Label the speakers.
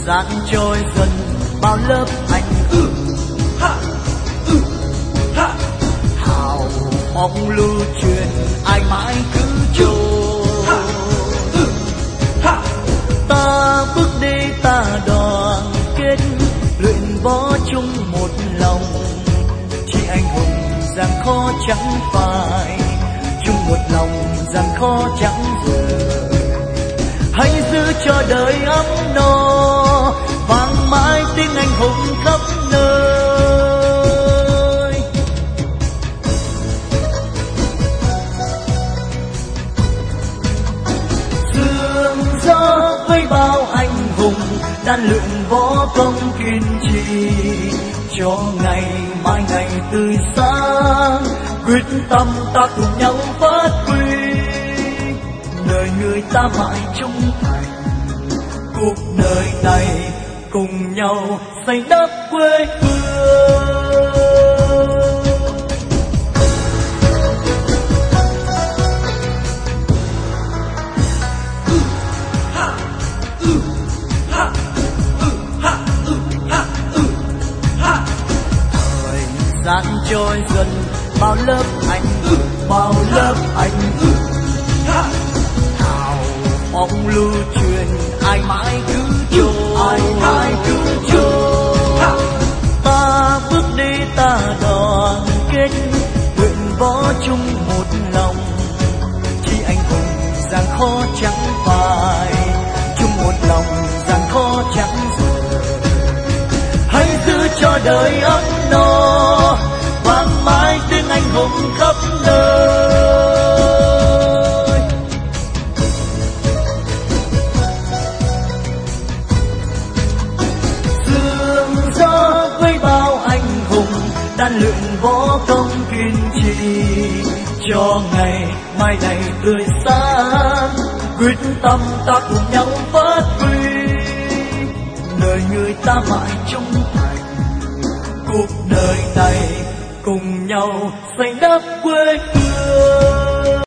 Speaker 1: gian trôi dần bao lớp anh hào mong lưu truyền ai mãi cứ trôi. Ta bước đi ta đoàn kết luyện võ chung một lòng, chỉ anh hùng gian khó chẳng phải, chung một lòng gian khó chẳng rời. Hãy giữ cho đời ấm no vang mãi tiếng anh hùng khắp nơi. Sương gió với bao anh hùng đan luyện võ công kiên trì, cho ngày mai ngày tươi sáng quyết tâm ta cùng nhau phát huy. Đời người ta mãi trung thành, cuộc đời này cùng nhau xây đắp quê hương. Thời gian trôi dần bao lớp anh bao lớp anh mong lưu truyền ai mãi cứ trôi, ai mãi cứ trôi. Ta bước đi ta đoàn kết luyện võ chung một lòng, chỉ anh hùng gian khó chẳng phải, chung một lòng gian khó chẳng rời. Hãy giữ cho đời ấm no vang mãi tiếng anh hùng khắp nơi. Đan luyện võ công kiên trì, cho ngày mai này tươi sáng quyết tâm ta cùng nhau phát huy. Đời người ta mãi trung thành, cuộc đời này cùng nhau xây đắp quê hương.